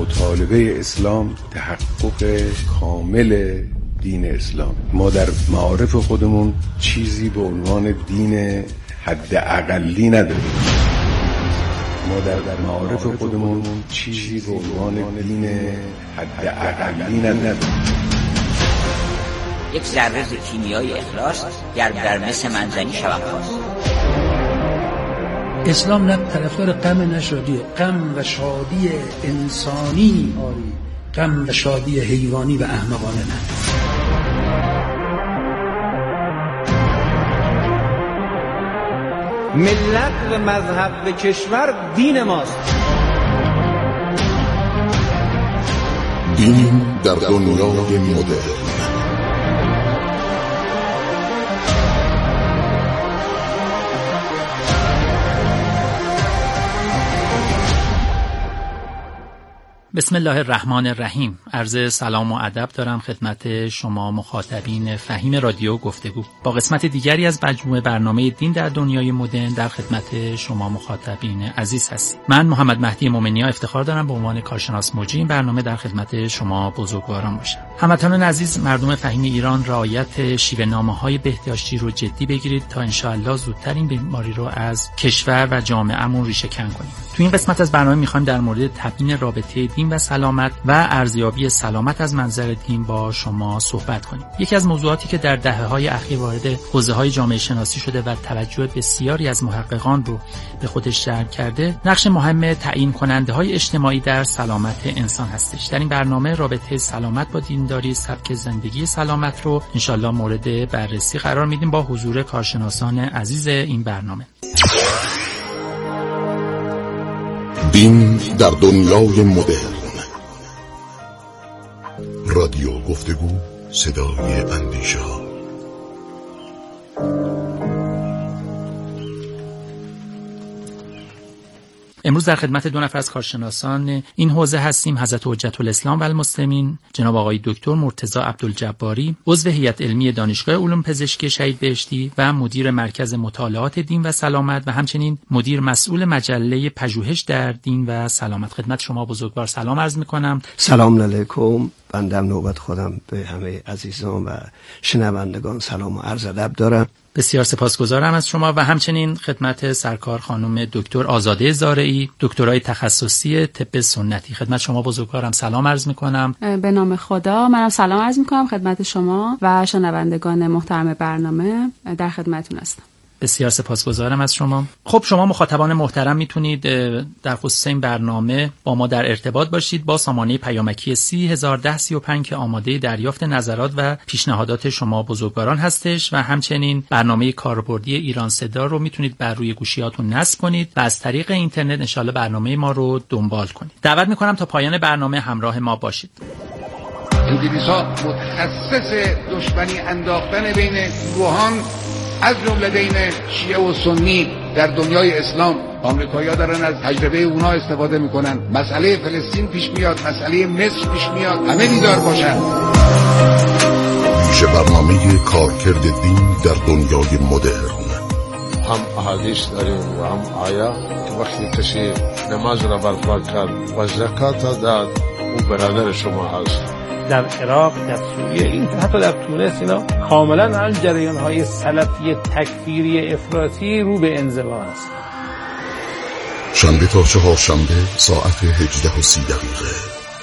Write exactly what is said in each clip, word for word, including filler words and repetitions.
مطالبه اسلام تحقق کامل دین اسلام. ما در معارف خودمون چیزی به عنوان دین حد اقلی نداریم. ما در معارف خودمون چیزی به عنوان دین حد اقلی نداریم. یک ذره کیمیای اخلاص گر در مثل منزنی شوم خواست. اسلام نه طرفدار غم نه شادی، غم و شادی انسانی آری، غم و شادی حیوانی و احمقانه نه. ملت و مذهب و کشور دین ماست. دین در دنیای مدرن. بسم الله الرحمن الرحیم. عرض سلام و ادب دارم خدمت شما مخاطبین فهیم رادیو گفتگو. با قسمت دیگری از مجموعه برنامه دین در دنیای مدرن در خدمت شما مخاطبین عزیز هستیم. من محمد مهدی مومنی افتخار دارم به عنوان کارشناس موجی این برنامه در خدمت شما بزرگواران باشم. هموطنان عزیز، مردم فهیم ایران، رعایت شیوه نامه‌های بهداشتی رو جدی بگیرید تا انشاءالله زودتر این بیماری رو از کشور و جامعه‌مون ریشه کن کنیم. تو این قسمت از برنامه می‌خوایم در مورد تبیین رابطه دین و سلامت و ارزیابی سلامت از منظر دین با شما صحبت کنیم. یکی از موضوعاتی که در دهه‌های اخیر وارد حوزه‌های جامعه شناسی شده و توجه بسیاری از محققان رو به خودش جلب کرده، نقش مهم تعیین کننده‌های اجتماعی در سلامت انسان هستش. در این برنامه رابطه سلامت با دینداری، سبک زندگی سلامت رو انشالله مورد بررسی قرار میدیم با حضور کارشناسان عزیز این برنامه. دین در دنیای مدرن. رادیو گفتگو، صدای اندیشه ها. امروز در خدمت دو نفر از کارشناسان این حوزه هستیم. حضرت حجت الاسلام و المسلمین جناب آقای دکتر مرتضی عبدالجباری، عضو هیئت علمی دانشگاه علوم پزشکی شهید بهشتی و مدیر مرکز مطالعات دین و سلامت و همچنین مدیر مسئول مجله پژوهش در دین و سلامت. خدمت شما بزرگوار سلام عرض می‌کنم. سلام علیکم. بندم نوبت خودم به همه عزیزان و شنوندگان سلام و عرض ادب دارم. بسیار سپاسگزارم از شما و همچنین خدمت سرکار خانم دکتر آزاده زارعی، دکترای تخصصی طب سنتی. خدمت شما بزرگوارم سلام عرض می‌کنم. به نام خدا منم سلام عرض می‌کنم خدمت شما و شنوندگان محترم برنامه. در خدمتتون هستم. بسیار سپاسگزارم از شما. خب شما مخاطبان محترم میتونید در خصوص این برنامه با ما در ارتباط باشید با سامانه پیامکی سی هزار و ده سی و پنج که آماده دریافت نظرات و پیشنهادات شما بزرگواران هستش و همچنین برنامه کاربردی ایران صدا رو میتونید بر روی گوشیاتون نصب کنید و از طریق اینترنت انشالله برنامه ما رو دنبال کنید. دعوت میکنم تا پایان برنامه همراه ما باشید. انگلیس‌ها متخصص دشمنی انداختن بین گروهان از جمله بین شیعه و سنی در دنیای اسلام. آمریکایی‌ها دارن از تجربه اونا استفاده میکنن. مسئله فلسطین پیش میاد، مسئله مصر پیش میاد. همه بیدار باشن. ویژه برنامه کارکرد دین در دنیای مدرن. هم احادیث داریم و هم آیات که وقتی کسی نماز را برپا کرد و زکات داد او برادر شما هست. در عراق، در سوریه، این حتی در تونس اینا کاملا هم جریان‌های سلفی تکفیری افراطی رو به انزوا است. شنبه تا چهارشنبه ساعت هجده و سی دقیقه.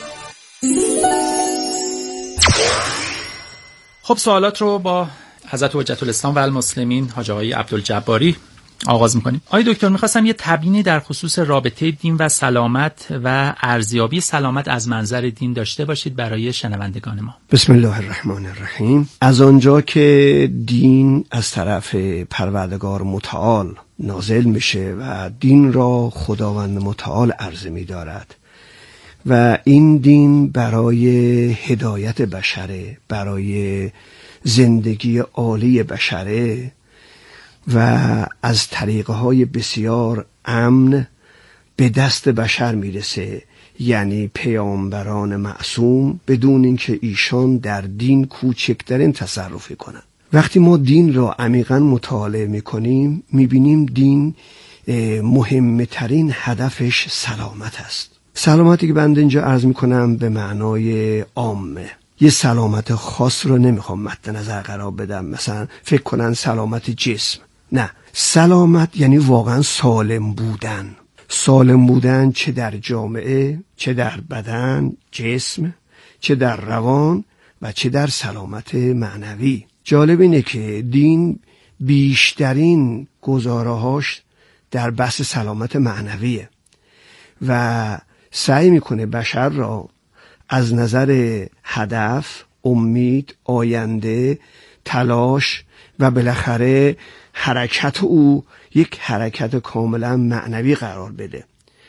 خب سوالات رو با حضرت حجت الاسلام و المسلمین حاج آقای عبدالجباری آغاز میکنیم. آقای دکتر میخواستم یه تبیینی در خصوص رابطه دین و سلامت و ارزیابی سلامت از منظر دین داشته باشید برای شنوندگان ما. بسم الله الرحمن الرحیم. از آنجا که دین از طرف پروردگار متعال نازل میشه و دین را خداوند متعال عرضه می‌دارد و این دین برای هدایت بشره، برای زندگی عالی بشره و از طریقه های بسیار امن به دست بشر میرسه، یعنی پیامبران معصوم بدون اینکه ایشان در دین کوچکترین تصرفی کنند. وقتی ما دین را عمیقاً مطالعه میکنیم میبینیم دین مهمترین هدفش سلامت است سلامتی که بنده اینجا عرض میکنم به معنای عامه، یه سلامت خاص رو نمیخوام مد نظر قرار بدم، مثلا فکر کنن سلامت جسم. نه، سلامت یعنی واقعا سالم بودن. سالم بودن چه در جامعه، چه در بدن، جسم، چه در روان و چه در سلامت معنوی. جالب اینه که دین بیشترین گزاره‌هاش در بحث سلامت معنویه و سعی میکنه بشر را از نظر هدف، امید، آینده، تلاش و بالاخره حرکت او یک حرکت کاملا معنوی قرار بده.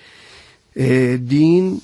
دین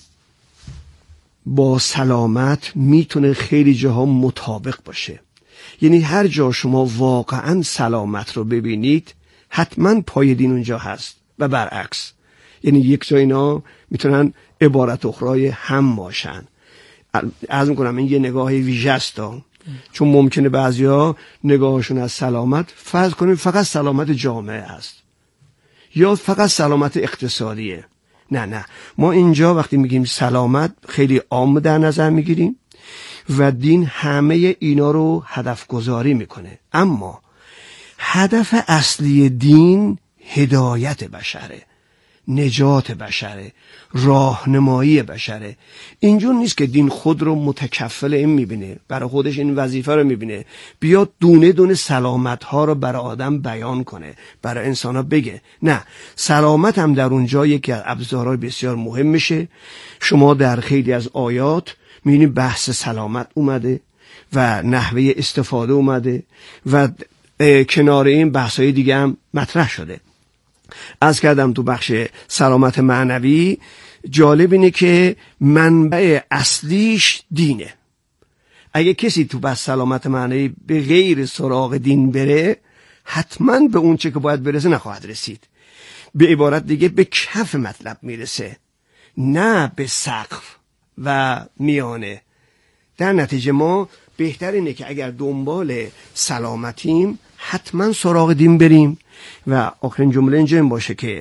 با سلامت میتونه خیلی جاها مطابق باشه، یعنی هر جا شما واقعا سلامت رو ببینید حتما پای دین اونجا هست و برعکس، یعنی یک جا اینا میتونن عبارت اخرای هم باشن. عرض میکنم این یه نگاه ویژه است، چون ممکنه بعضیا نگاهشون از سلامت فرض کنیم فقط سلامت جامعه هست یا فقط سلامت اقتصادیه. نه نه، ما اینجا وقتی میگیم سلامت خیلی عام در نظر میگیریم و دین همه اینا رو هدف گذاری میکنه، اما هدف اصلی دین هدایت بشره، نجات بشره، راهنمایی بشره. اینجور نیست که دین خود رو متکفل این میبینه، برای خودش این وظیفه رو میبینه بیاد دونه دونه سلامت ها رو برای آدم بیان کنه، برای انسان ها بگه. نه، سلامت هم در اونجا یکی از ابزارهای بسیار مهم میشه. شما در خیلی از آیات میبینید بحث سلامت اومده و نحوه استفاده اومده و کنار این بحثای دیگه هم مطرح شده. از کردم تو بخش سلامت معنوی جالب اینه که منبع اصلیش دینه. اگه کسی تو بحث سلامت معنوی به غیر سراغ دین بره حتما به اون چه که باید برسه نخواهد رسید. به عبارت دیگه به کف مطلب میرسه، نه به سقف و میانه. در نتیجه ما بهتر اینه که اگر دنبال سلامتیم حتما سراغ دین بریم و آخرین جمله اینجا این باشه که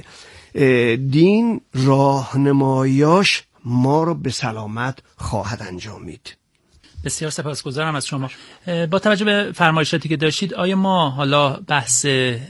دین راهنماییاش ما رو به سلامت خواهد انجامید. بسیار سپاسگزارم از شما. با توجه به فرمایشاتی که داشتید، آیا ما حالا بحث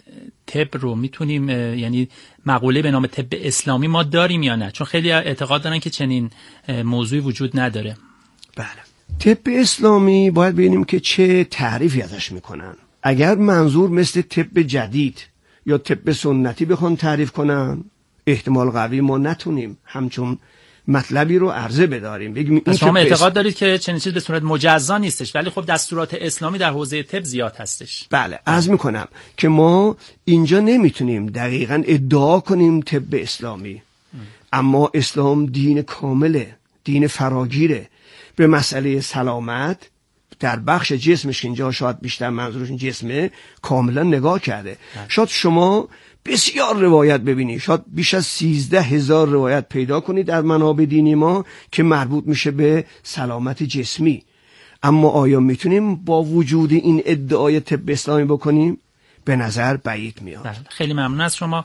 طب رو میتونیم، یعنی مقوله به نام طب اسلامی ما داریم یا نه؟ چون خیلی اعتقاد دارن که چنین موضوعی وجود نداره. بله، طب اسلامی باید ببینیم که چه تعریفی ازش میکنن. اگر منظور مثل طب جدید یا طب سنتی بخوان تعریف کنن، احتمال قوی ما نتونیم همچون مطلبی رو عرضه بداریم. بگیم این شما اعتقاد دارید که چنین چیز به صورت مجزا نیستش، ولی خب دستورات اسلامی در حوزه طب زیاد هستش. بله، عرض میکنم که ما اینجا نمیتونیم دقیقاً ادعا کنیم طب اسلامی، ام. اما اسلام دین کامله، دین فراگیره. به مسئله سلامت در بخش جسمش که اینجا شاید بیشتر منظورش جسمه کاملا نگاه کرده. شاید شما بسیار روایت ببینید، شاید بیش از سیزده هزار روایت پیدا کنید در منابع دینی ما که مربوط میشه به سلامت جسمی. اما آیا میتونیم با وجود این ادعای طب اسلامی بکنیم؟ به نظر بعید میاد. خیلی ممنون از شما.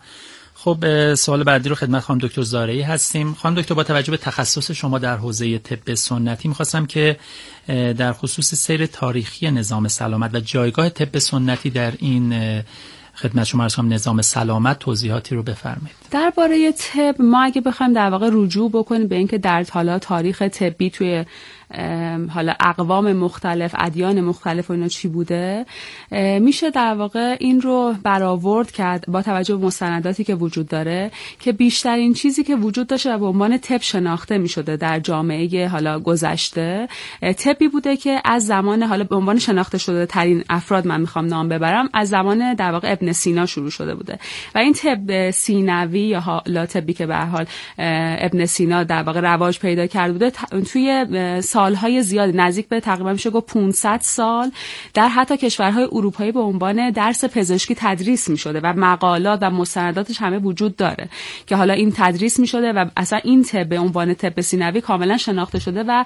خب سوال بعدی رو خدمت خانم دکتر زارعی هستیم. خانم دکتر، با توجه به تخصص شما در حوزه طب سنتی می‌خواستم که در خصوص سیر تاریخی نظام سلامت و جایگاه طب سنتی در این خدمت شما عرض کنم نظام سلامت توضیحاتی رو بفرمایید. درباره طب ما اگه بخوایم در واقع رجوع بکنیم به اینکه در حالا تاریخ طبی توی حالا اقوام مختلف، ادیان مختلف و اینا چی بوده، میشه در واقع این رو برآورد کرد با توجه به مستنداتی که وجود داره که بیشترین چیزی که وجود داشته به عنوان طب شناخته میشده در جامعه حالا گذشته طبی بوده که از زمان حالا به عنوان شناخته شده ترین افراد من میخوام نام ببرم، از زمان در واقع ابن سینا شروع شده بوده و این طب سینوی یا حالا طبی که به هر حال ابن سینا در واقع رواج پیدا کرده بوده توی سالهای زیادی، نزدیک به تقریبا میشه گفت پانصد سال در حتی کشورهای اروپایی به عنوان درس پزشکی تدریس میشده و مقالات و مستنداتش همه وجود داره که حالا این تدریس میشده و اصلا این طب به عنوان طب سینوی کاملا شناخته شده و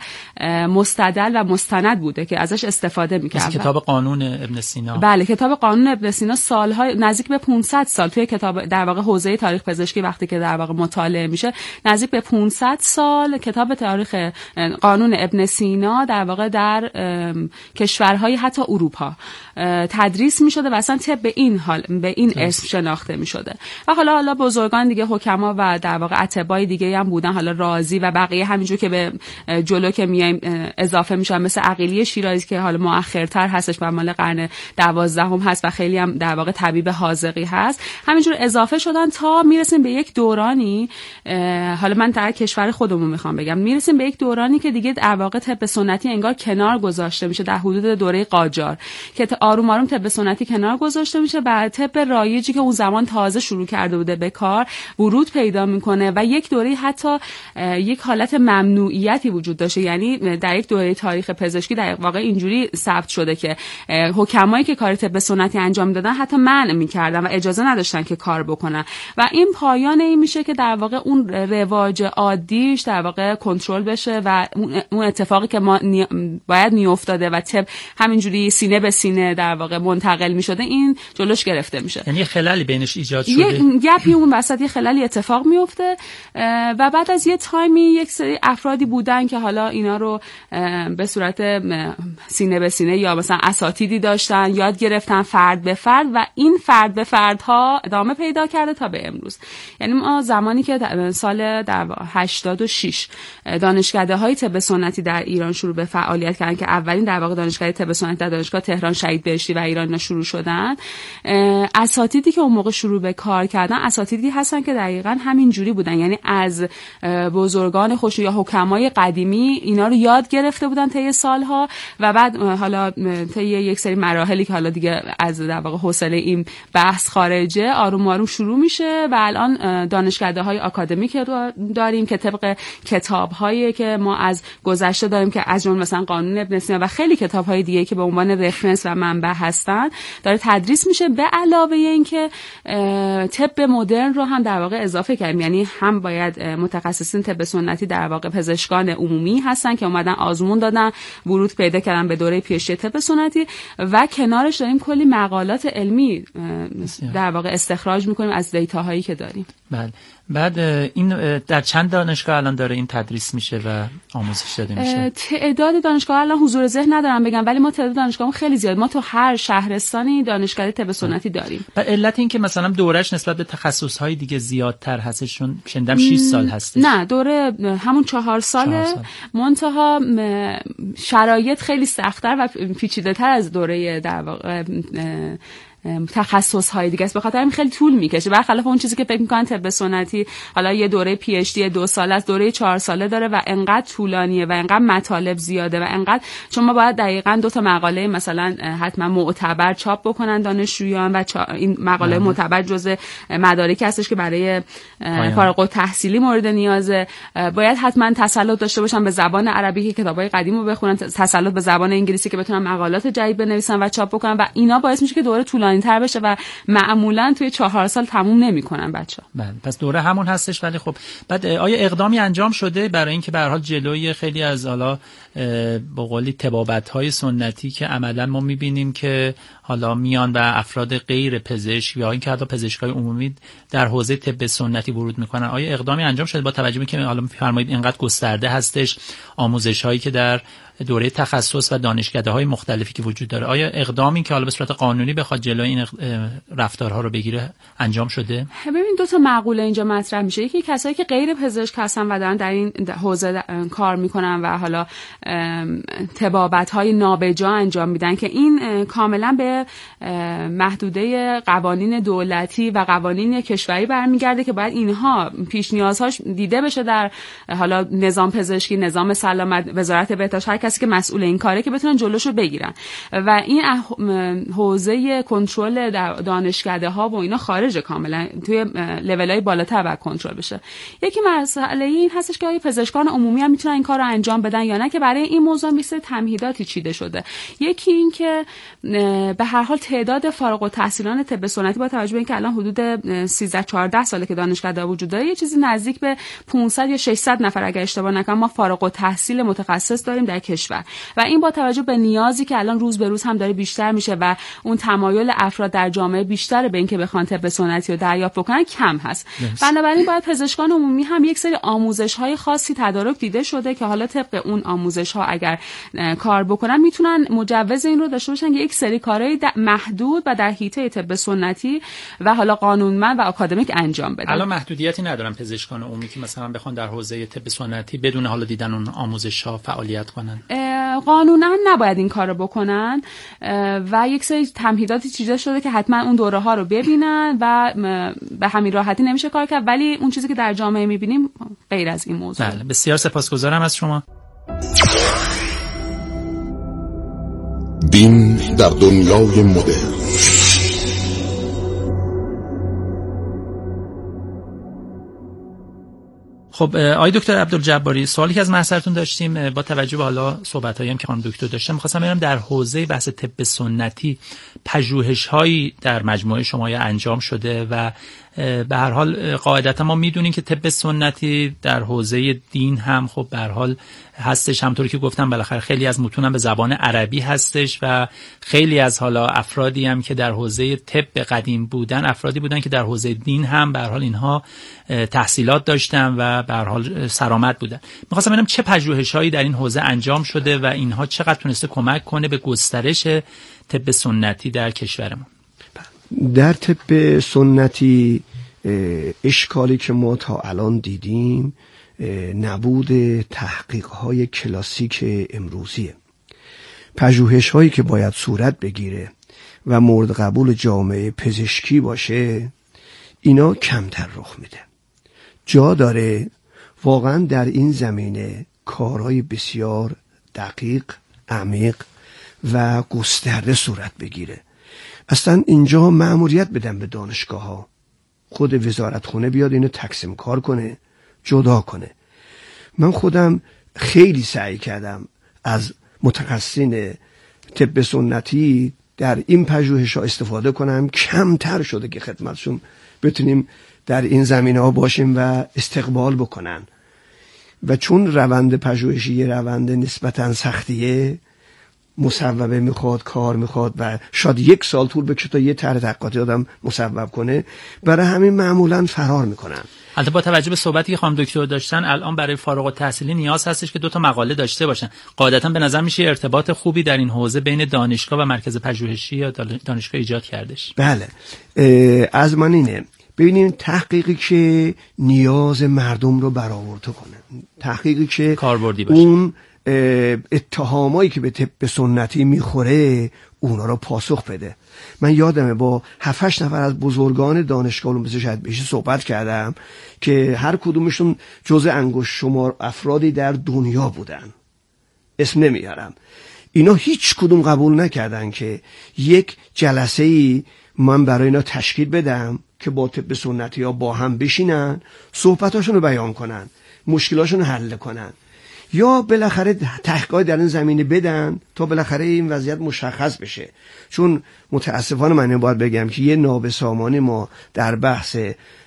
مستدل و مستند بوده که ازش استفاده میکرد. کتاب قانون ابن سینا. بله، کتاب قانون ابن سینا سالهای نزدیک به پانصد سال توی کتاب در واقع حوزه تاریخ پزشکی وقتی که در واقع مطالعه میشه نزدیک به پانصد سال کتاب تاریخ قانون ابن سینا در واقع در کشورهای حتی اروپا تدریس میشده و اصلا طب به این حال به این اسم شناخته میشده. و حالا حالا بزرگان دیگه، حکما و در واقع اتباع دیگه هم بودن، حالا رازی و بقیه همینجور که به جلو که میایم اضافه میشن، مثل عقیلی شیرازی که حالا مؤخرتر هستش و مال قرن دوازدهم هست و خیلی هم در واقع طبیب حاذقی هست، همینجور اضافه شدن تا میرسیم به یک دورانی، حالا من در کشور خودمون میخوام بگم، میرسیم به یک دورانی که دیگه در واقع طب سنتی انگار کنار گذاشته میشه در حدود دوره قاجار، که آروم آروم طب سنتی کنار گذاشته میشه و طب رایجی که اون زمان تازه شروع کرده بوده به کار ورود پیدا میکنه و یک دوره حتی یک حالت ممنوعیتی وجود داشته. یعنی در یک دوره تاریخ پزشکی در واقع اینجوری ثبت شده که حکمایی که کار طب سنتی انجام دادن حتی منع میکردن و اجازه نداشتن که کار بکنن و این پایان این میشه که در واقع اون رواج عادیش در واقع کنترل بشه و اون اتفاقی که ما نی... باید میافتاده و طب همینجوری سینه به سینه در واقع منتقل میشده این جلوش گرفته میشه. یعنی خلالی بینش ایجاد شده، یه گپی اون وسط یه خلالی اتفاق میفته و بعد از یه تایمی یک سری افرادی بودن که حالا اینا رو به صورت سینه به سینه یا مثلا اساتیدی داشتن، یاد گرفتن فرد به فرد و این فرد به فردها ادامه پیدا کرده تا به امروز. یعنی ما زمانی که سال در هشتاد و شش دانشکده های طب سنتی در ایران شروع به فعالیت کردن که اولین در واقع دانشکده طب سنتی در دانشگاه تهران شهید بهشتی و ایران شروع شدن، اساتیدی که اون موقع شروع به کار کردن اساتیدی هستن که دقیقاً همین جوری بودن، یعنی از بزرگان خوش یا حکمای قدیمی اینا رو یاد گرفته بودن طی سالها و بعد حالا طی یک سری مراحلی که حالا دیگه از در واقع حوصله این بحث خارجه آروم آروم شروع میشه و الان دانشکده‌های آکادمیک رو داریم که طبق کتاب‌هایی که ما از گذشته داریم که از جمله مثلا قانون ابن سینا و خیلی کتاب‌های دیگه که به عنوان رفرنس و منبع هستن داره تدریس میشه. به علاوه اینکه طب مدرن رو هم در واقع اضافه کردیم، یعنی هم باید متخصصین طب سنتی در واقع پزشکان عمومی هستن که اومدن آزمون دادن ورود پیدا کردن به دوره پیشتی طب سنتی و کنارش داریم کلی مقالات علمی در واقع استخراج میکنیم از دیتاهایی که داریم. بله. بعد این در چند دانشگاه الان داره این تدریس میشه و آموزش داده میشه؟ تعداد دانشگاه الان حضور ذهن ندارم بگم، ولی ما تعداد دانشگاهمون خیلی زیاد، ما تو هر شهرستانی دانشکده طب سنتی داریم. و علت این که مثلا دورش نسبت به تخصصهای دیگه زیادتر هستش، چون شنیدم شش سال هستش. نه، دوره همون چهار ساله، سال. منتها شرایط خیلی سخت‌تر و پیچیده‌تر از دوره در واقع تخصص های دیگه است، به خاطر همین خیلی طول میکشه، برخلاف اون چیزی که فکر میکنن طب سنتی حالا یه دوره پی اچ دی دو ساله است، دوره چهار ساله داره و انقدر طولانیه و انقدر مطالب زیاده و انقدر چون ما باید دقیقاً دو تا مقاله مثلا حتما معتبر چاپ بکنن دانشجویان و چا... این مقاله معتبر جزء مدارکی هستش که برای فارغ التحصیلی مورد نیازه، باید حتما تسلط داشته باشن به زبان عربی که کتابای قدیمو بخونن، تسلط به زبان انگلیسی که بتونن مقالات جدید بنویسن و چاپ بکنن و اینا باعث میشه که دوره طولانی تر بشه و معمولا توی چهار سال تموم نمیکنن بچه‌ها. بله، پس دوره همون هستش. ولی خب بعد آیا اقدامی انجام شده برای اینکه به هر حال جلوی خیلی از حالا به قولی طبابت‌های سنتی که عملا ما می‌بینیم که حالا میان و افراد غیر پزشک یا اینکه حتی پزشکای عمومی در حوزه طب سنتی ورود میکنن، آیا اقدامی انجام شده با توجه به که حالا می‌فرمایید اینقدر گسترده هستش آموزش‌هایی که در دوره تخصص و دانشکده‌های مختلفی که وجود داره، آیا اقدامی که حالا به صورت قانونی بخواد جلوی این رفتارها رو بگیره انجام شده؟ ببین دو تا مقوله اینجا مطرح میشه، یکی کسایی که غیر پزشک هستن و دارن در این حوزه کار میکنن و حالا طبابت‌های نابجا انجام میدن که این کاملا به محدوده قوانین دولتی و قوانین کشوری برمیگرده که باید اینها پیش نیازهاش دیده بشه در حالا نظام پزشکی، نظام سلامت، وزارت بهداشت، هر کسی که مسئول این کاره که بتونن جلوشو بگیرن و این حوزه کنترل دانشکده ها و اینا خارج، کاملا توی لول های بالاتر باید کنترل بشه. یکی مسئله این هستش که آیا پزشکان عمومی هم میتونن این کار رو انجام بدن یا نه، که برای این موضوع میسه تمهیداتی چیده شده. یکی این که به هر حال تعداد فارغ التحصیلان طب سنتی با توجه به اینکه الان حدود سیزده چهارده ساله که دانشکده وجود داره، یه چیزی نزدیک به پانصد یا ششصد نفر اگر اشتباه نکنم ما فارغ التحصیل متخصص داریم در کشور و این با توجه به نیازی که الان روز به روز هم داره بیشتر میشه و اون تمایل افراد در جامعه بیشتر به اینکه بخوان طب سنتی رو دریافت بکنن کم هست. بنابراین باید پزشکان عمومی هم یک سری آموزش‌های خاصی تدارک دیده شده که حالا طبق اون آموزش‌ها اگر کار بکنن میتونن مجوز این رو داشته باشن که یک سری کارهای محدود و در حیطه طب سنتی و حالا قانونمند و آکادمیک انجام بدن. الان محدودیتی ندارن پزشکان عمومی که مثلا بخوان در حوزه طب سنتی بدون حالا دیدن اون آموزش‌ها فعالیت کنن؟ قانونا نباید این کارو بکنن و یک سری تمهیداتی چیده شده که حتما اون دوره ها رو ببینن و به همین راحتی نمیشه کار کرد، ولی اون چیزی که در جامعه میبینیم غیر از این موضوع. بله، بسیار سپاسگزارم از شما. دین در دنیای مدرن. خب آقای دکتر عبدالجباری، سوالی که از محضرتون داشتیم با توجه به حالا صحبتایی هم که خانم دکتر داشتن، می‌خواستم ببینم در حوزه بحث طب سنتی پژوهش‌هایی در مجموعه شما انجام شده و به هر حال قاعدتا ما میدونیم که طب سنتی در حوزه دین هم خب به هر حال هستش، همونطوری که گفتم بالاخره خیلی از متون هم به زبان عربی هستش و خیلی از حالا افرادی هم که در حوزه طب قدیم بودن افرادی بودن که در حوزه دین هم به هر حال اینها تحصیلات داشتن و به هر حال سرآمد بودن. می‌خواستم ببینم چه پژوهش‌هایی در این حوزه انجام شده و اینها چقدر تونسته کمک کنه به گسترش طب سنتی در کشورمون. در طب سنتی اشکالی که ما تا الان دیدیم نبود تحقیق‌های کلاسیک امروزیه. پژوهش‌هایی که باید صورت بگیره و مورد قبول جامعه پزشکی باشه اینا کمتر رخ میده. جا داره واقعا در این زمینه کارهای بسیار دقیق، عمیق و گسترده صورت بگیره. اصلا اینجا مأموریت بدن به دانشگاه ها، خود وزارتخونه بیاد اینو تقسیم کار کنه، جدا کنه. من خودم خیلی سعی کردم از متخصصین طب سنتی در این پژوهش ها استفاده کنم، کمتر شده که خدمتشون بتونیم در این زمینه ها باشیم و استقبال بکنن و چون روند پژوهشی یه روند نسبتاً سختیه، مصوبه میخواد، کار میخواد و شاید یک سال طول بکشه تا یه طرح تحقیقاتی آدم مصوب کنه، برای همین معمولاً فرار میکنن. البته با توجه به صحبتی که خانم دکتر داشتن الان برای فارغ التحصیلی نیاز هستش که دو تا مقاله داشته باشن. قاعدتاً به نظر میشه ارتباط خوبی در این حوزه بین دانشگاه و مرکز پژوهشی یا دانشگاه ایجاد کردش. بله، از من اینه ببینیم تحقیقی که نیاز مردم رو برآورده کنه، تحقیقی که کاربردی باشه، اون اتهامایی که به طب سنتی میخوره اونا رو پاسخ بده. من یادمه با هفت هشت نفر از بزرگان دانشگاه علوم پزشکی شاید بهش صحبت کردم که هر کدومشون جزء انگشت شمار افرادی در دنیا بودن، اسم نمیارم. اینا هیچ کدوم قبول نکردن که یک جلسه‌ای من برای اینا تشکیل بدم که با طب سنتی ها با هم بشینن، صحبتاشون رو بیان کنن، مشکلاشون رو حل کنن، یا بالاخره تحقیقات در این زمینه بدن تا بالاخره این وضعیت مشخص بشه. چون متاسفانه من باید بگم که یه نابسامانی ما در بحث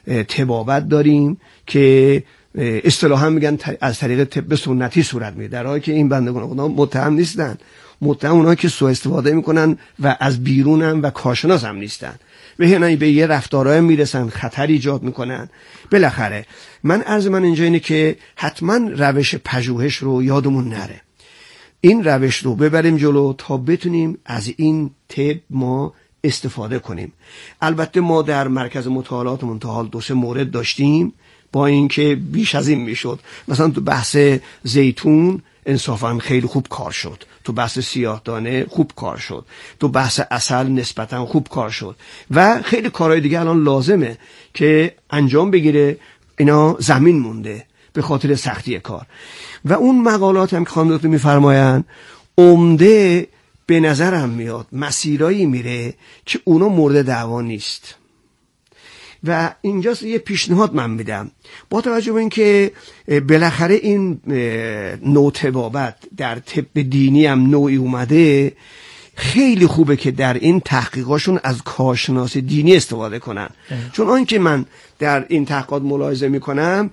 طبابت داریم که اصطلاحا میگن از طریق طب سنتی صورت میگیره، در حالی که این بندگان خدا متهم نیستن. متهم اونایی که سوء استفاده میکنن و از بیرونن و کارشناس هم نیستن، به به یه رفتارهای میرسن، خطر ایجاد میکنن. بالاخره من عرض من اینجا اینه که حتما روش پژوهش رو یادمون نره، این روش رو ببریم جلو تا بتونیم از این طب ما استفاده کنیم. البته ما در مرکز مطالعاتمون تا حال دو سه مورد داشتیم با اینکه بیش از این میشد. مثلا تو بحث زیتون انصافا خیلی خوب کار شد، تو بحث سیاه‌دانه خوب کار شد، تو بحث عسل نسبتا خوب کار شد و خیلی کارهای دیگه الان لازمه که انجام بگیره. اینا زمین مونده به خاطر سختی کار. و اون مقالات هم که خانم دکتر میفرمایند عمده به نظرم میاد مسیرایی میره که اونا مورد دعوا نیست. و اینجاست یه پیشنهاد من میدم، با توجه به اینکه بالاخره این نوع طبابت در طب دینی هم نوعی اومده، خیلی خوبه که در این تحقیقاشون از کارشناس دینی استفاده کنن. اه. چون آنکه من در این تحقیقات ملاحظه میکنم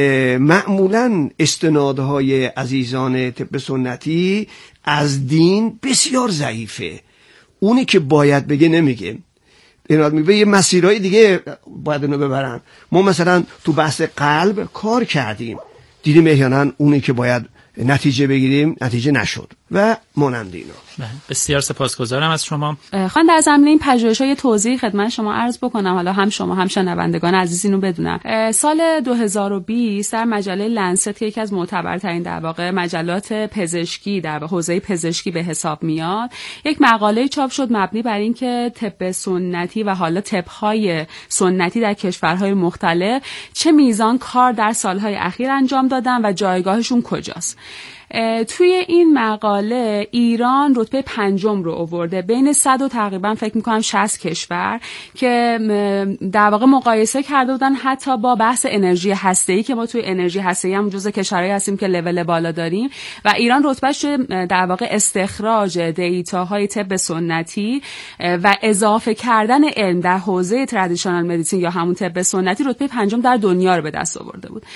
معمولا استنادهای عزیزان طب سنتی از دین بسیار ضعیفه. اونی که باید بگه نمیگه، اینا میگه یه مسیرهای دیگه باید اینو ببرن. ما مثلا تو بحث قلب کار کردیم، دیدیم احیانا اونی که باید نتیجه بگیریم نتیجه نشد و مانند اینا. بسیار سپاسگزارم از شما. خواهم در زمینه این پژوهش‌های توضیح خدمت شما عرض بکنم، حالا هم شما هم شنوندگان عزیز اینو بدونن. سال دو هزار و بیست در مجله لنست که یکی از معتبرترین در واقع مجلات پزشکی در حوزه پزشکی به حساب میاد، یک مقاله چاپ شد مبنی بر اینکه طب سنتی و حالا طب‌های سنتی در کشورهای مختلف چه میزان کار در سالهای اخیر انجام دادن و جایگاهشون کجاست. توی این مقاله ایران رتبه پنجم رو آورده بین صد و تقریبا فکر میکنم شصت کشور که در واقع مقایسه کرده بودن حتی با بحث انرژی هسته‌ای که ما توی انرژی هسته‌ای هم جزو کشورهایی هستیم که لول بالا داریم و ایران رتبهش در واقع استخراج دیتاهای طب سنتی و اضافه کردن علم در حوزه ترادیشنال مدیسین یا همون طب سنتی رتبه پنجم در دنیا رو به دست آورده بود.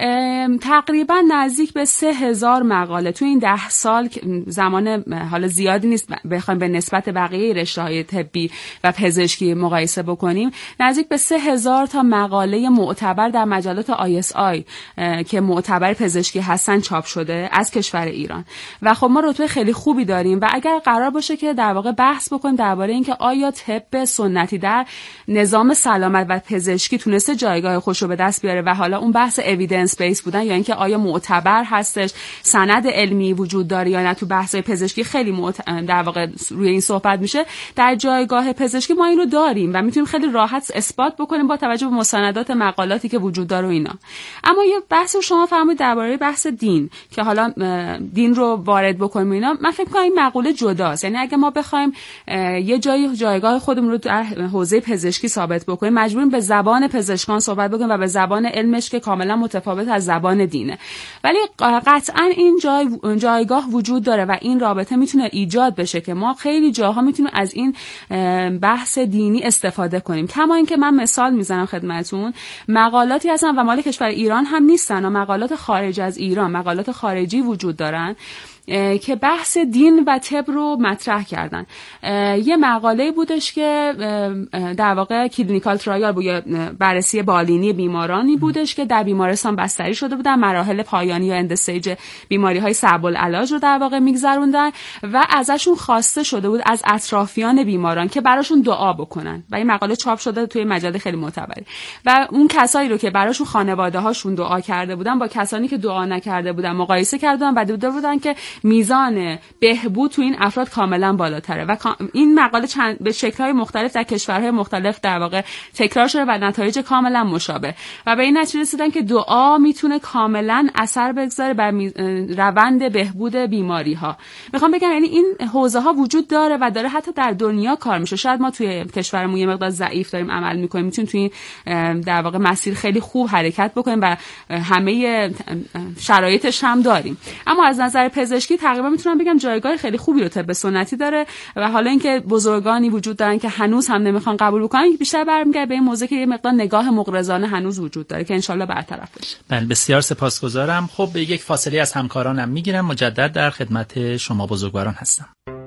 تقریبا نزدیک به سه هزار مقاله تو این ده سال، زمان حالا زیادی نیست بخوایم به نسبت بقیه رشته‌های طبی و پزشکی مقایسه بکنیم، نزدیک به سه هزار تا مقاله معتبر در مجلات آی اس آی که معتبر پزشکی هستن چاپ شده از کشور ایران و خب ما رتبه خیلی خوبی داریم. و اگر قرار باشه که در واقع بحث بکنیم درباره اینکه آیا طب سنتی در نظام سلامت و پزشکی تونسته جایگاه خوش رو به دست بیاره و حالا اون بحث اوییدنس بیس بودن یا اینکه آیا معتبر هستش، سند علمی وجود داره یا نه، تو بحث پزشکی خیلی معت... در واقع روی این صحبت میشه. در جایگاه پزشکی ما این رو داریم و میتونیم خیلی راحت اثبات بکنیم با توجه به مستندات مقالاتی که وجود داره و اینا. اما یه بحث رو شما فرمودید درباره بحث دین که حالا دین رو وارد بکنیم اینا، من فکر می‌کنم این مقوله جداست. یعنی اگه ما بخوایم یه جای جایگاه خودمون رو در حوزه پزشکی ثابت بکنیم، مجبوریم به زبان پزشکان صحبت بکنیم و به زبان علمش که کاملا متفاوت از زبان دینه. ولی قطعا این جای جایگاه وجود داره و این رابطه میتونه ایجاد بشه که ما خیلی جاها میتونیم از این بحث دینی استفاده کنیم. کما اینکه من مثال میزنم خدمتون، مقالاتی هستن و مال کشور ایران هم نیستن و مقالات خارج از ایران، مقالات خارجی وجود دارن که بحث دین و طب رو مطرح کردن. یه مقاله بودش که در واقع کلینیکال ترایال بود یا بررسی بالینی بیمارانی بودش که در بیمارستان بستری شده بودن، مراحل پایانی یا اند استیج بیماری های صعب العلاج رو در واقع میگذروندن و ازشون خواسته شده بود از اطرافیان بیماران که براشون دعا بکنن و این مقاله چاپ شده توی مجله خیلی معتبری و اون کسایی رو که براشون خانواده هاشون دعا کرده بودن با کسانی که دعا نکرده بودن مقایسه کردن و دیده بودن که میزان بهبود تو این افراد کاملا بالاتره و این مقاله چند به شکل‌های مختلف در کشورهای مختلف در واقع تکرار شده و نتایج کاملا مشابه و به این نتیجه رسیدن که دعا میتونه کاملا اثر بگذاره بر روند بهبود بیماری‌ها. میخوام بگم یعنی این حوزه ها وجود داره و داره حتی در دنیا کار میشه. شاید ما توی کشورمون یه مقدار ضعیف داریم عمل میکنیم، میتونیم توی در واقع مسیر خیلی خوب حرکت بکنیم و همه شرایطش هم داریم. اما از نظر پزشکی تقریبا میتونم بگم جایگاه خیلی خوبی رو طب سنتی داره و حالا اینکه بزرگانی وجود دارن که هنوز هم نمیخوان قبول بکنن، بیشتر برمیگرده به این موضوع که یه مقدار نگاه مغرضانه هنوز وجود داره که انشالله برطرف بشه. بله بسیار سپاسگزارم. خب به یک فاصله از همکارانم میگیرم، مجدد در خدمت شما بزرگواران هستم.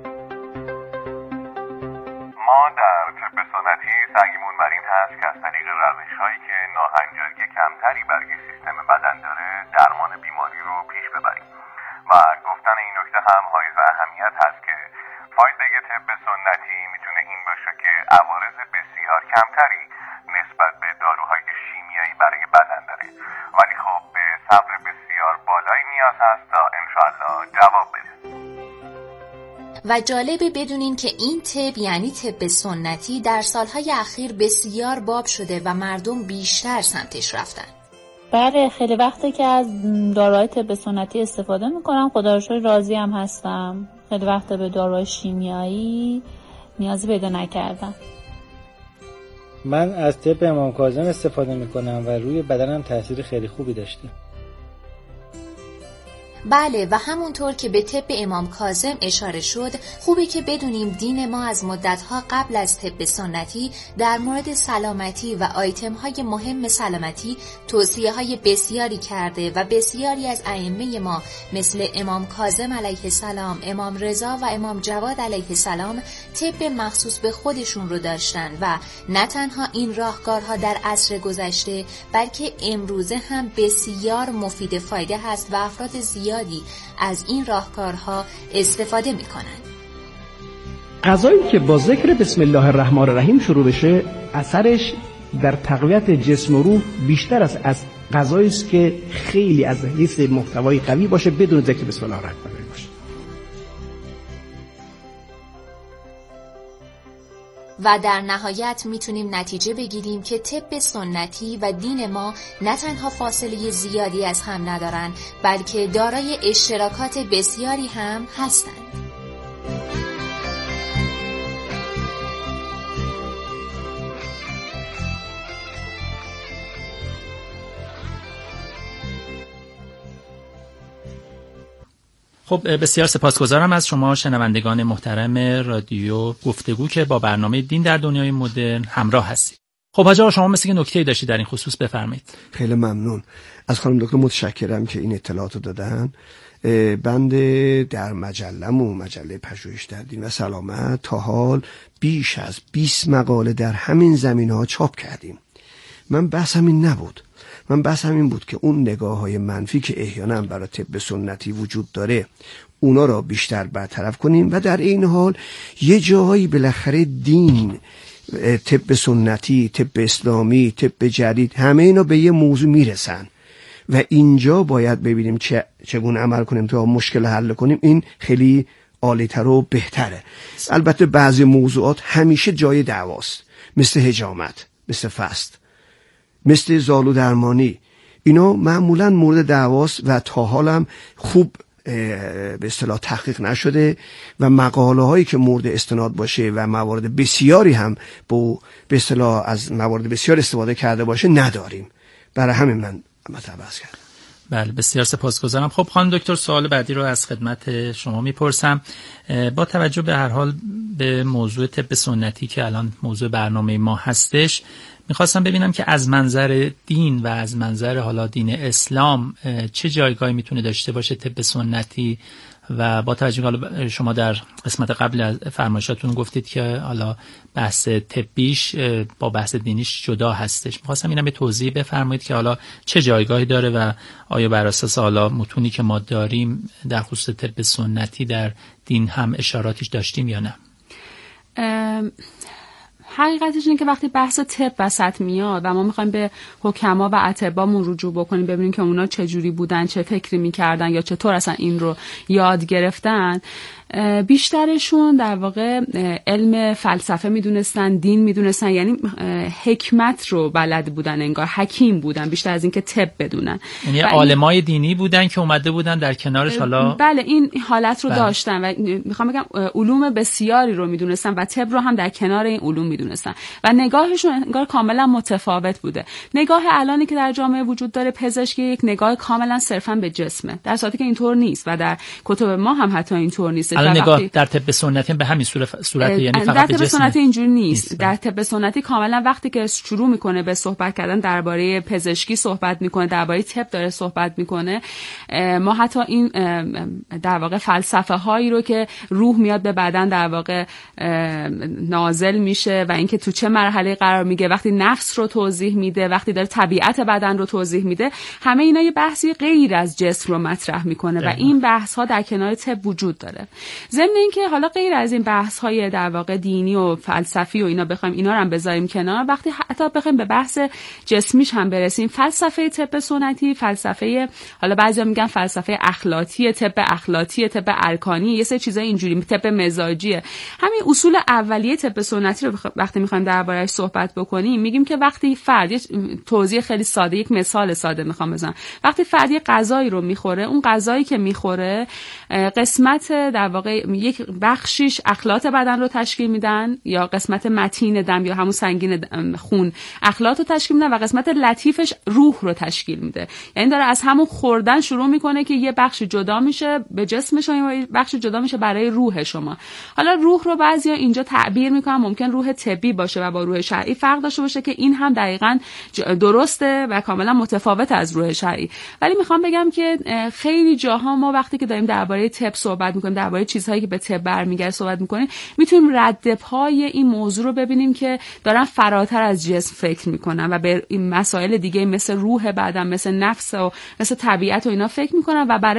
ما در طب سنتی سعیمون بر این هست که از طریق روش‌هایی که ناهنجاری کمتری برای سیستم بدن داره درمان بیماری رو پیش ببریم و گفتن این نکته هم حائز اهمیت هست که فایده طب سنتی میتونه این باشه که عوارض بسیار کمتری نسبت به داروهای شیمیایی برای بدن داره، ولی خب به صبر بسیار بالایی نیاز هست تا انشاءالله جواب بده. و جالبه بدونین که این طب یعنی طب سنتی در سالهای اخیر بسیار باب شده و مردم بیشتر سمتش رفتن. بله خیلی وقته که از داروهای طب سنتی استفاده میکنم، خدا رو شکر راضی هم هستم. خیلی وقته به داروهای شیمیایی نیازی پیدا نکردم. من از طب امام کاظم استفاده میکنم و روی بدنم تاثیر خیلی خوبی داشته. بله و همونطور که به طب امام کاظم اشاره شد، خوبه که بدونیم دین ما از مدتها قبل از طب سنتی در مورد سلامتی و آیتم های مهم سلامتی توصیه های بسیاری کرده و بسیاری از ائمه ما مثل امام کاظم علیه السلام، امام رضا و امام جواد علیه السلام طب مخصوص به خودشون رو داشتن و نه تنها این راهکارها در عصر گذشته بلکه امروزه هم بسیار مفید فایده هست و افراد زیاد از این راهکارها استفاده میکنن. غذایی که با ذکر بسم الله الرحمن الرحیم شروع بشه اثرش در تقویت جسم و روح بیشتر است از غذایی است که خیلی از حیث محتوای قوی باشه بدون ذکر بسم الله الرحمن الرحیم باشه. و در نهایت میتونیم نتیجه بگیریم که طب سنتی و دین ما نه تنها فاصله زیادی از هم ندارن بلکه دارای اشتراکات بسیاری هم هستند. خب بسیار سپاسگزارم از شما شنوندگان محترم رادیو گفتگو که با برنامه دین در دنیای مدرن همراه هستید. خب حاج آقا شما مثل که نکته‌ای داشتید در این خصوص بفرمایید. خیلی ممنون از خانم دکتر، متشکرم که این اطلاعاتو دادن. بنده در مجله‌م و مجله پژوهش در دین و سلامت تا حال بیش از بیست مقاله در همین زمینه‌ها چاپ کردیم. من بحث همین نبود. من بحث همین بود که اون نگاه‌های منفی که احیانا برای طب سنتی وجود داره اونا را بیشتر برطرف کنیم و در این حال یه جایی بالاخره دین، طب سنتی، طب اسلامی، طب جدید، همه اینا به یه موضوع میرسن و اینجا باید ببینیم چه چگونه عمل کنیم تا مشکل حل کنیم. این خیلی عالی‌تر و بهتره. البته بعضی موضوعات همیشه جای دعواست، مثل حجامت، مثل فست، مثل زالو درمانی، اینا معمولا مورد دعواست و تا حالم خوب به اصطلاح تحقیق نشده و مقاله هایی که مورد استناد باشه و موارد بسیاری هم با به اصطلاح از موارد بسیار استفاده کرده باشه نداریم. برای همین من مطلب عرض کردم. بله بسیار سپاسگزارم. خب خانم دکتر سوال بعدی رو از خدمت شما میپرسم. با توجه به هر حال به موضوع طب سنتی که الان موضوع برنامه ما هستش، میخواستم ببینم که از منظر دین و از منظر حالا دین اسلام چه جایگاهی میتونه داشته باشه طب سنتی و با توجه به حالا شما در قسمت قبل از فرمایشاتون گفتید که حالا بحث طبیش با بحث دینیش جدا هستش. میخواستم اینم به توضیح بفرمایید که حالا چه جایگاهی داره و آیا بر اساس حالا متونی که ما داریم در خصوص طب سنتی در دین هم اشاراتیش داشتیم یا نه؟ حقیقتش اینه که وقتی بحث طب وسط میاد و ما میخوایم به حکما و اطباءمون رجوع بکنیم ببینیم که اونا چه جوری بودن، چه فکری میکردن یا چطور اصلا این رو یاد گرفتن، بیشترشون در واقع علم فلسفه میدونستن، دین میدونستن، یعنی حکمت رو بلد بودن، انگار حکیم بودن بیشتر از این که طب بدونن. یعنی عالمای دینی بودن که اومده بودن در کنارش حالا بله این حالت رو بله. داشتن و میخوام بگم علوم بسیاری رو میدونستن و طب رو هم در کنار این علوم میدونستن و نگاهشون انگار کاملا متفاوت بوده. نگاه الانی که در جامعه وجود داره پزشکی یک نگاه کاملا صرفا به جسمه، در صورتی که اینطور نیست و در کتب ما هم حتی اینطور نیست. الان نگاه در طب سنتی به همین صورت صورت یعنی فقط در به طب جسم سنتی اینجوری نیست. نیست. در طب سنتی کاملا وقتی که شروع میکنه به صحبت کردن درباره پزشکی صحبت میکنه، درباره طب داره صحبت میکنه، ما حتی این در واقع فلسفه هایی رو که روح میاد به بدن در واقع نازل میشه و اینکه تو چه مرحله قرار میگه، وقتی نفس رو توضیح میده، وقتی داره طبیعت بدن رو توضیح میده، همه اینا یه بحثی غیر از جسم رو مطرح میکنه و این بحث ها در کنار طب وجود داره. ضمن اینکه حالا غیر از این بحث های در واقع دینی و فلسفی و اینا بخوایم اینا رو هم بذاریم کنار، وقتی حتی بخوایم به بحث جسمیش هم برسیم، فلسفه طب سنتی، فلسفه حالا بعضیا میگن فلسفه اخلاقی، طب اخلاقی، طب ارکانی، یه سری چیزای اینجوری، طب مزاجیه. همین اصول اولیه طب سنتی رو وقتی میخوایم درباره‌اش صحبت بکنیم، میگیم که وقتی فرد، توضیح خیلی ساده، یک مثال ساده میخوام بزنم، وقتی فرد یک غذایی رو میخوره، اون غذایی که میخوره قسمت در واقع یک بخشیش اخلاط بدن رو تشکیل میدن، یا قسمت متین دم یا همون سنگین خون اخلاط رو تشکیل میدن، و قسمت لطیفش روح رو تشکیل میده. یعنی داره از همون خوردن شروع میکنه که یه بخش جدا میشه به جسم شما، یه بخش جدا میشه برای روح شما. حالا روح رو بعضیا اینجا تعبیر میکنن ممکن روح طبی باشه و با روح شرعی فرق داشته باشه، که این هم دقیقاً درسته و کاملا متفاوت از روح شرعی. ولی میخوام بگم که خیلی جاها ما وقتی که داریم درباره طب صحبت میکنیم، درباره چیزهایی که به طب برمیگرده صحبت میکنیم، میتونیم رد پای این موضوع رو ببینیم که دارن فراتر از جسم فکر میکنن و به این مسائل دیگه مثل روح بدن، مثل نفس و مثل طبیعت و اینا فکر میکنن و برای